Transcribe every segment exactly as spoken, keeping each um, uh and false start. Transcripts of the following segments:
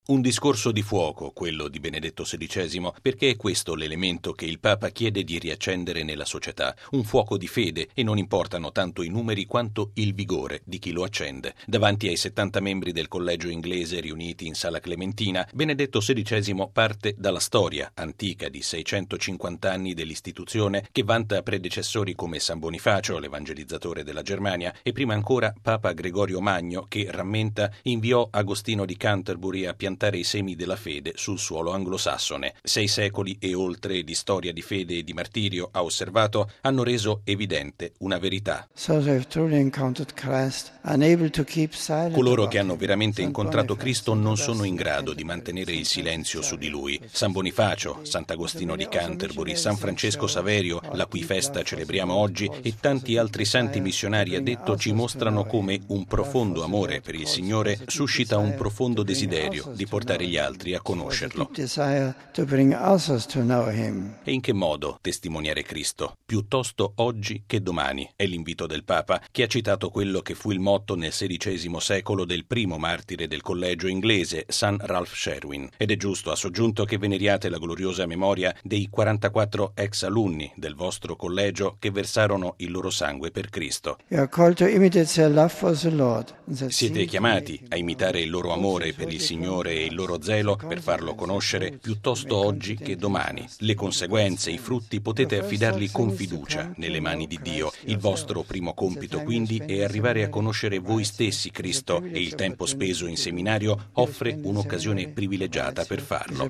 Un discorso di fuoco, quello di Benedetto sedicesimo, perché è questo l'elemento che il Papa chiede di riaccendere nella società, un fuoco di fede, e non importano tanto i numeri quanto il vigore di chi lo accende. Davanti ai settanta membri del collegio inglese riuniti in Sala Clementina, Benedetto sedicesimo parte dalla storia antica di seicentocinquanta anni dell'istituzione, che vanta predecessori come San Bonifacio, l'evangelizzatore della Germania, e prima ancora Papa Gregorio Magno, che, rammenta, inviò Agostino di Canterbury a piantare i semi della fede sul suolo anglosassone. Sei secoli e oltre di storia di fede e di martirio, ha osservato, hanno reso evidente una verità. Coloro che hanno veramente incontrato Cristo non sono in grado di mantenere il silenzio su di Lui. San Bonifacio, Sant'Agostino di Canterbury, San Francesco Saverio, la cui festa celebriamo oggi, e tanti altri santi missionari, ha detto, ci mostrano come un profondo amore per il Signore suscita un profondo desiderio di portare gli altri a conoscerlo. E in che modo testimoniare Cristo? Piuttosto oggi che domani, è l'invito del Papa, che ha citato quello che fu il motto nel sedicesimo secolo del primo martire del collegio inglese, San Ralph Sherwin. Ed è giusto, ha soggiunto, che veneriate la gloriosa memoria dei quarantaquattro ex alunni del vostro collegio che versarono il loro sangue per Cristo. Siete chiamati a imitare il loro amore per il Signore e il loro zelo per farlo conoscere piuttosto oggi che domani. Le conseguenze, i frutti potete affidarli con fiducia nelle mani di Dio. Il vostro primo compito quindi è arrivare a conoscere voi stessi Cristo, e il tempo speso in seminario offre un'occasione privilegiata per farlo.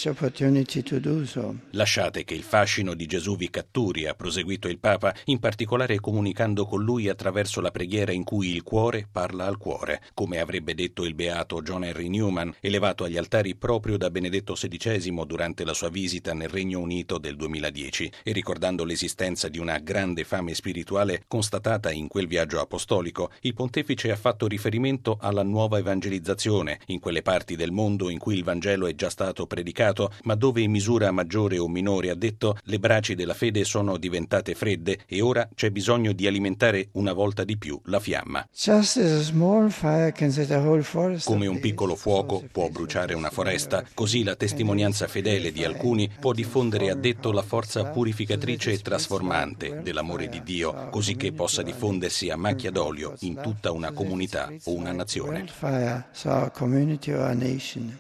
Lasciate che il fascino di Gesù vi catturi, ha proseguito il Papa, in particolare comunicando con Lui attraverso la preghiera in cui il cuore parla al cuore, come avrebbe detto il beato John Henry Newman, elevato agli altari proprio da Benedetto sedicesimo durante la sua visita nel Regno Unito del duemiladieci, e ricordando l'esistenza di una grande fame spirituale constatata in quel viaggio apostolico, il pontefice ha fatto riferimento alla nuova evangelizzazione in quelle parti del mondo in cui il Vangelo è già stato predicato, ma dove in misura maggiore o minore, ha detto, le braci della fede sono diventate fredde e ora c'è bisogno di alimentare una volta di più la fiamma. Come un piccolo fuoco può bruciare una foresta, così la testimonianza fedele di alcuni può diffondere, ha detto, la forza purificatrice e trasformante dell'amore di Dio, così che possa diffondersi a macchia d'olio in tutta una comunità o una nazione.